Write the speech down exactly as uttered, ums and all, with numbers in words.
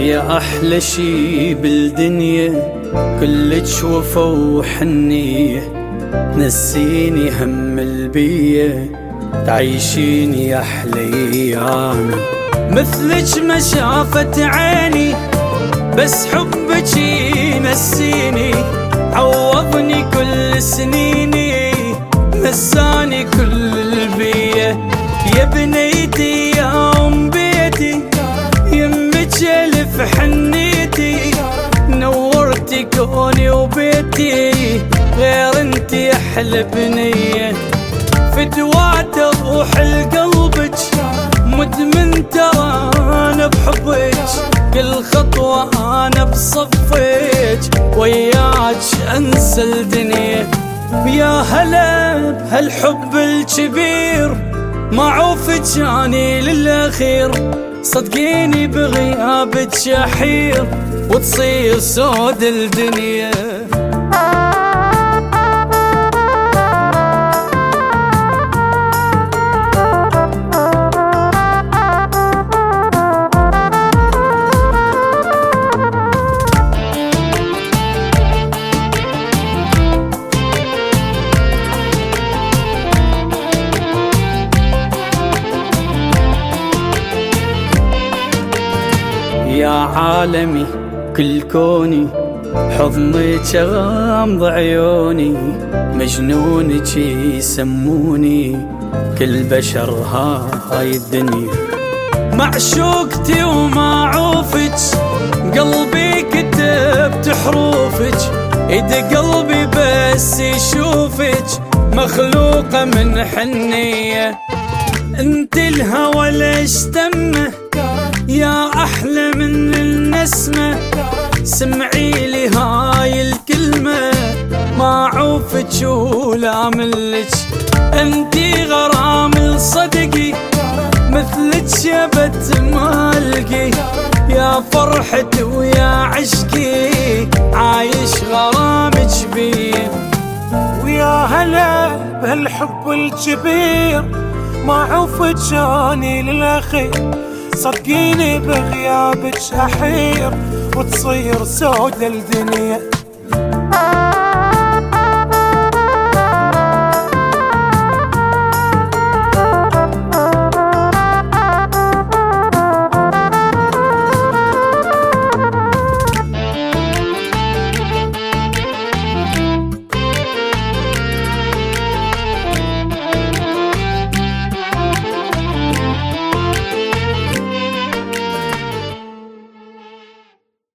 يا أحلى شي بالدنيا، كلك وفا وحنية، نسيني هم البية، تعيشيني أحلى أيامي. مثلك ما شافت عيني، بس حبك ينسيني، عوضني كل سنيني، نساني كل البية. يا بنيتي يا أم بيتي، يمك ألف حنيتي، نورتي كوني وبيتي، غير انتي أحلى بنية. فدوات روح لقلبك، مدمن ترى أنا بحبك، كل خطوة أنا بصفك، وياك أنسى الدنيا. يا هلا بهالحب الكبير، معوفك أني للأخير، صدقيني بغيابك أحير، وتصير سود الدنيا. يا عالمي كل كوني، حضنك غامض عيوني، مجنونك يسموني، كل بشر هاي الدنيا. معشوقتي ومعوفك، قلبي كتبت حروفك، ايد قلبي بس يشوفك، مخلوقة من حنية. انت الهوى ليش تمه، يا أحلى من النسمة، سمعي لي هاي الكلمة، ما عوفك ولا ملك، انتي غرام الصدقي، مثلك شبت ما القي، يا فرحتي ويا عشقي، عايش غرامك بي. ويا هلا بهالحب الكبير، ما عوفك أني للأخير، صدقيني بغيابك أحير، وتصير سود الدنيا.